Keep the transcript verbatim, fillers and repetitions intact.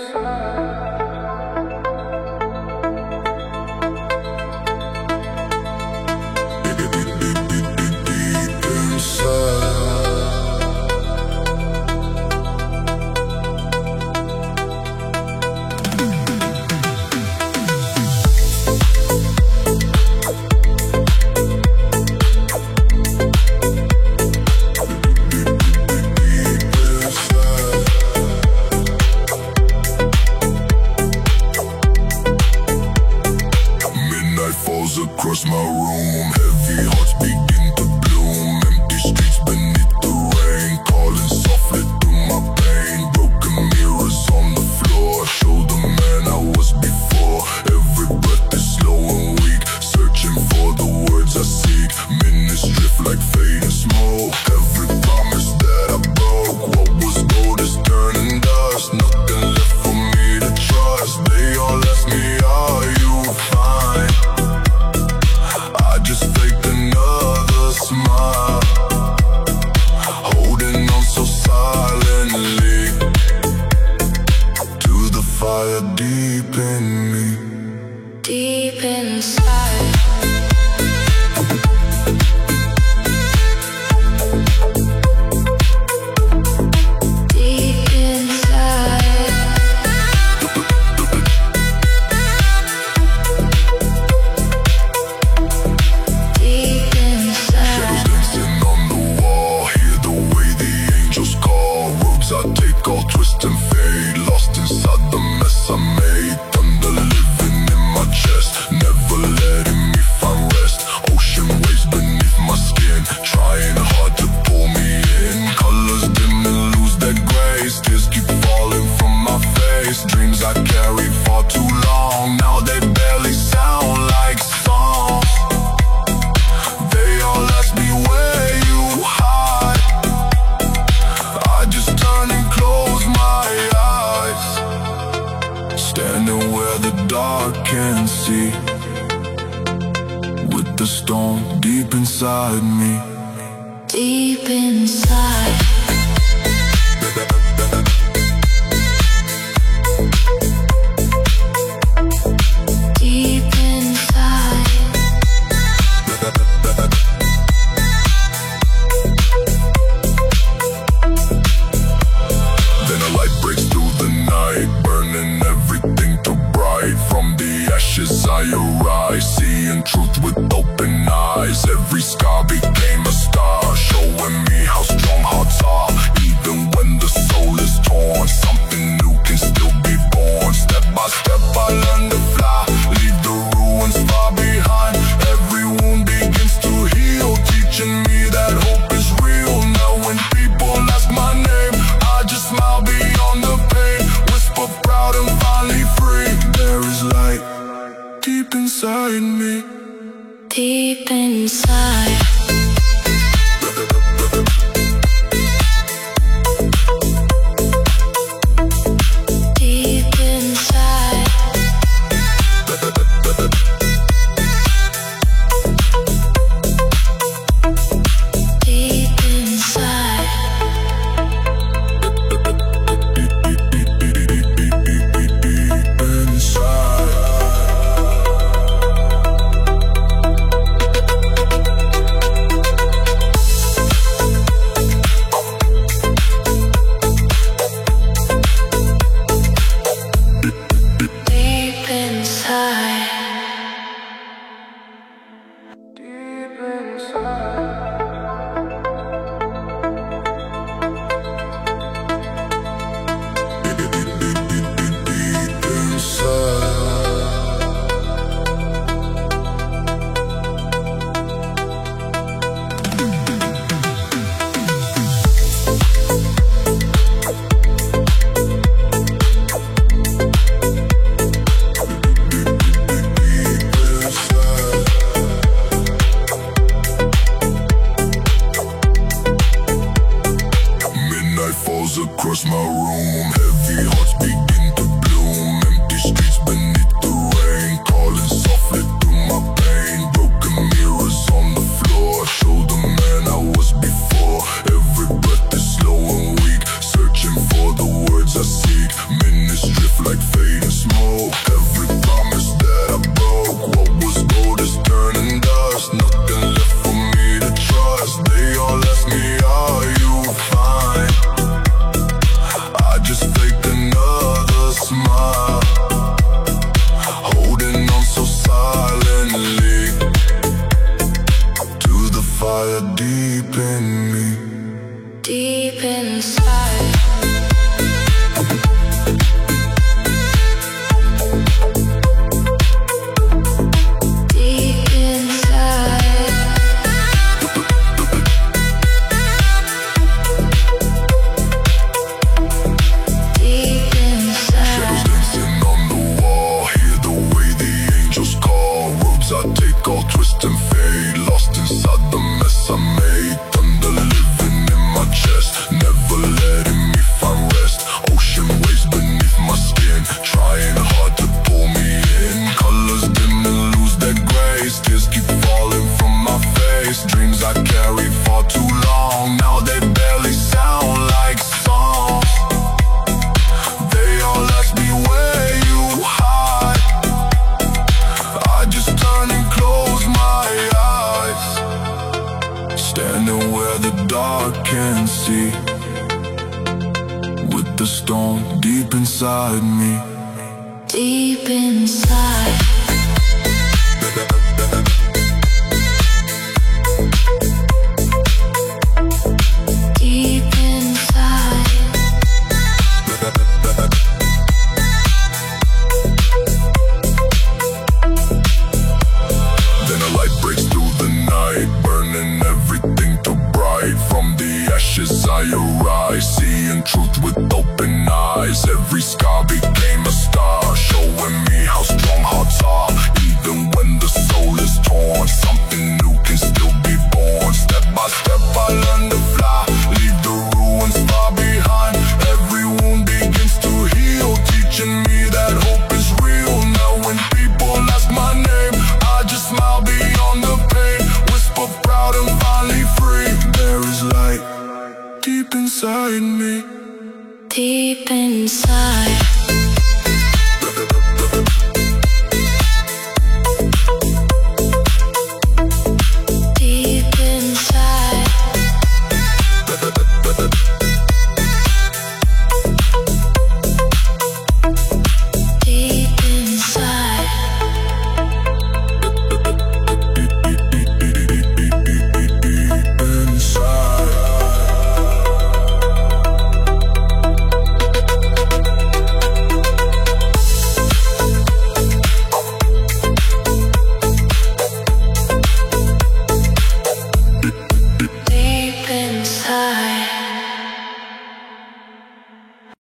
Across my room, heavy hearts begin to bloom. Empty streets beneath the rain, calling softly through my pain. Broken mirrors on the floor, show the man I was before. Every breath is slow and weak, searching for the words I seek. Minutes drift like fading smoke. Every promise that I broke, what was gold is turning dust. Nothing left for me to trust. They all ask me, are you fine? I just faked another smile, holding on so silently to the fire deep in me, deep inside. I take all twist and fade, lost inside the mess I made. Thunder living in my chest, never letting me find rest. Ocean waves beneath my skin, trying hard to pull me in. Colors dim and lose their grace, tears keep falling from my face. Dreams I carried for too long, now they barely sound like songs. They all ask me where you hide. I just turn and close my eyes, standing where the dark can see, with the storm deep inside me, Deep inside. Deep inside. Then a light breaks through the night, burning everything too bright. From the ashes I arise, seeing truth with open eyes. Every scar became a star, showing me how strong hearts are. Even when the soul is torn, something new can still be born. Step by step I learn to fly, leave the ruins far behind. Every wound begins to heal, teaching me that hope is real. Now when people ask my name, I just smile beyond the pain, whisper proud and finally free. There is light deep inside me, Deep inside. Deep inside. Deep inside. Deep inside. deep inside. Across my room, heavy hearts begin to bloom. Empty streets beneath the rain, calling softly through my pain. Broken mirrors on the floor, show the man I was before. Every breath is slow and weak, searching for the words I seek. Minutes drift like fading smoke. Every promise that I broke, what was gold is turning dust. Nothing left for me to trust. They all ask me, are you fine? I just faked another smile, holding on so silently to the fire deep in me. Deep inside. Deep inside. Deep inside. Shadows dancing on the wall, hear the way the angels call. Roads I take all twist and fade, lost inside the mess I made. Thunder living in my chest, never letting me find rest. Ocean waves beneath my skin, trying hard to pull me in. Colors dim and lose their grace, tears keep falling from my face. Dreams I carried for too long, now they barely sound like songs. They all ask me where you hide. I just turn and close my eyes, standing where the dark can see, with the storm deep inside me. Deep inside. Deep inside. Then a light breaks through the night, burning everything too bright. From the ashes I arise, seeing truth with open eyes. Every scar became a star, showing me how strong hearts are. Even when the soul is torn, something new can still be born. Step by step I learn to fly, leave the ruins far behind. Every wound begins to heal, teaching me that hope is real. Now when people ask my name, I just smile beyond the pain, whisper proud and finally free. There is light deep inside me. Deep inside.